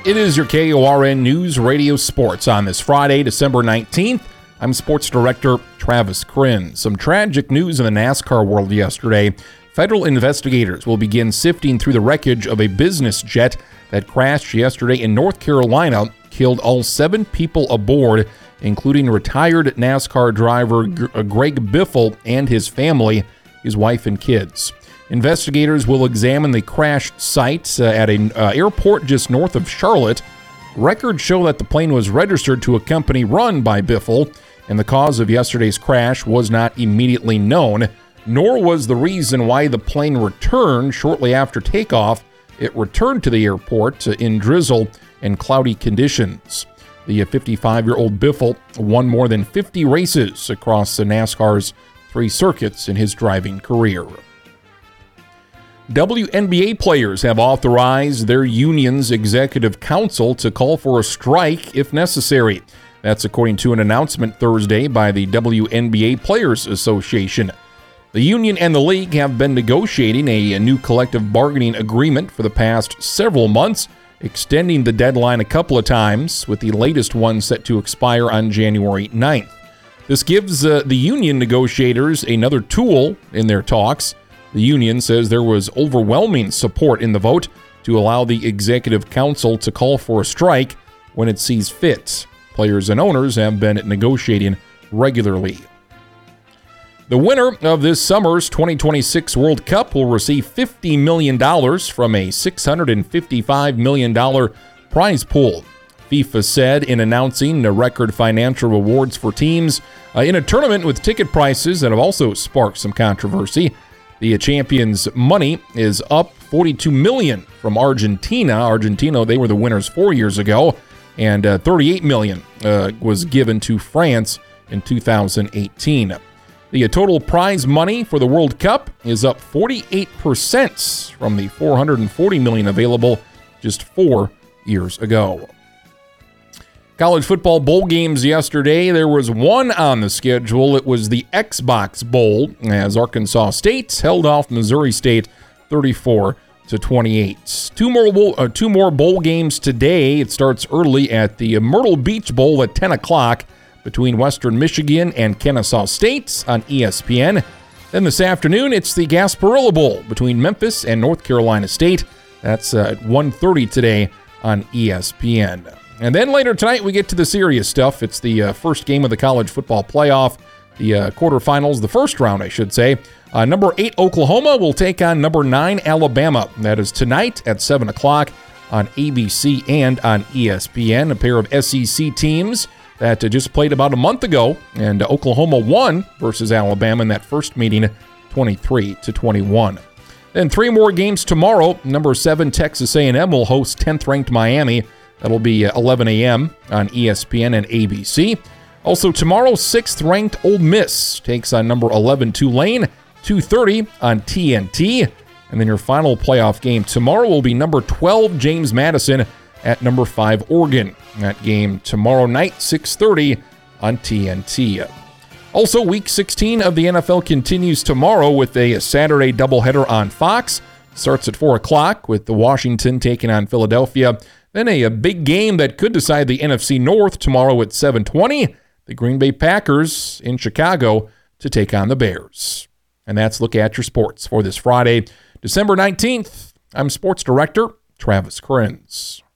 It is your KORN News Radio Sports on this Friday, December 19th. I'm Sports Director Travis Krin. Some tragic news in the NASCAR world yesterday. Federal investigators will begin sifting through the wreckage of a business jet that crashed yesterday in North Carolina, killed all 7 people aboard, including retired NASCAR driver Greg Biffle and his family, his wife and kids. Investigators will examine the crashed site at an airport just north of Charlotte. Records show that the plane was registered to a company run by Biffle, and the cause of yesterday's crash was not immediately known, nor was the reason why the plane returned shortly after takeoff. It returned to the airport in drizzle and cloudy conditions. The 55-year-old Biffle won more than 50 races across the NASCAR's 3 circuits in his driving career. WNBA players have authorized their union's executive council to call for a strike if necessary. That's according to an announcement Thursday by the WNBA Players Association. The union and the league have been negotiating a new collective bargaining agreement for the past several months, extending the deadline a couple of times, with the latest one set to expire on January 9th. This gives the union negotiators another tool in their talks. The union says there was overwhelming support in the vote to allow the executive council to call for a strike when it sees fit. Players and owners have been negotiating regularly. The winner of this summer's 2026 World Cup will receive $50 million from a $655 million prize pool. FIFA said in announcing the record financial rewards for teams in a tournament with ticket prices that have also sparked some controversy. The champions' money is up $42 million from Argentina. Argentina, they were the winners 4 years ago, and $38 million was given to France in 2018. The total prize money for the World Cup is up 48% from the $440 million available just 4 years ago. College football bowl games yesterday. There was one on the schedule. It was the Xbox Bowl, as Arkansas State held off Missouri State 34-28. Two more bowl games today. It starts early at the Myrtle Beach Bowl at 10 o'clock between Western Michigan and Kennesaw State on ESPN. Then this afternoon, it's the Gasparilla Bowl between Memphis and North Carolina State. That's at 1:30 today on ESPN. And then later tonight, we get to the serious stuff. It's the first game of the college football playoff, the quarterfinals, the first round, I should say. Number 8 Oklahoma will take on number 9 Alabama. That is tonight at 7 o'clock on ABC and on ESPN. A pair of SEC teams that just played about a month ago, and Oklahoma won versus Alabama in that first meeting, 23-21. Then 3 more games tomorrow. Number 7 Texas A&M will host 10th-ranked Miami. That'll be 11 a.m. on ESPN and ABC. Also tomorrow, 6th-ranked Ole Miss takes on number 11 Tulane, 2:30 on TNT. And then your final playoff game tomorrow will be number 12 James Madison at number 5 Oregon. That game tomorrow night, 6:30 on TNT. Also, Week 16 of the NFL continues tomorrow with a Saturday doubleheader on Fox. Starts at 4 o'clock with the Washington taking on Philadelphia. Then a big game that could decide the NFC North tomorrow at 7:20. The Green Bay Packers in Chicago to take on the Bears. And that's Look at Your Sports for this Friday, December 19th. I'm Sports Director Travis Krenz.